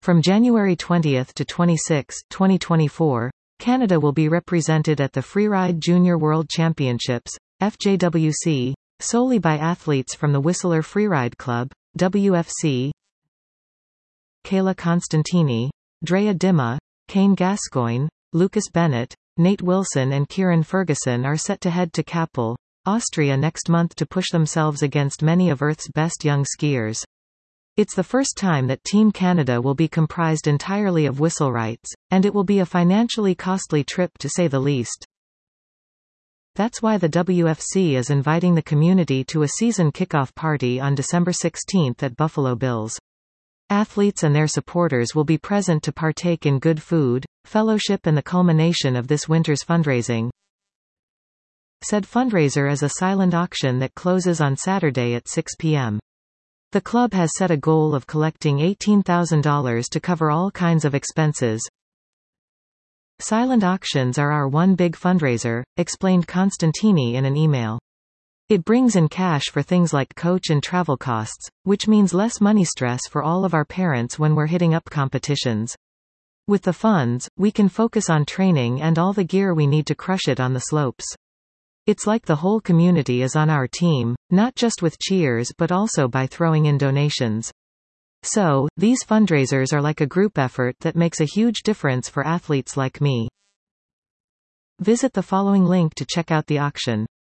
From January 20 to 26, 2024, Canada will be represented at the Freeride Junior World Championships, FJWC, solely by athletes from the Whistler Freeride Club, WFC. Kayla Constantini, Drea Dimma, Kane Gascoigne, Lucas Bennett, Nate Wilson and Kieran Ferguson are set to head to Kappel, Austria next month to push themselves against many of Earth's best young skiers. It's the first time that Team Canada will be comprised entirely of Whistlerites, and it will be a financially costly trip to say the least. That's why the WFC is inviting the community to a season kickoff party on December 16 at Buffalo Bills. Athletes and their supporters will be present to partake in good food, fellowship and the culmination of this winter's fundraising. Said fundraiser is a silent auction that closes on Saturday at 6 p.m. The club has set a goal of collecting $18,000 to cover all kinds of expenses. Silent auctions are our one big fundraiser, explained Constantini in an email. It brings in cash for things like coach and travel costs, which means less money stress for all of our parents when we're hitting up competitions. With the funds, we can focus on training and all the gear we need to crush it on the slopes. It's like the whole community is on our team, not just with cheers but also by throwing in donations. So, these fundraisers are like a group effort that makes a huge difference for athletes like me. Visit the following link to check out the auction.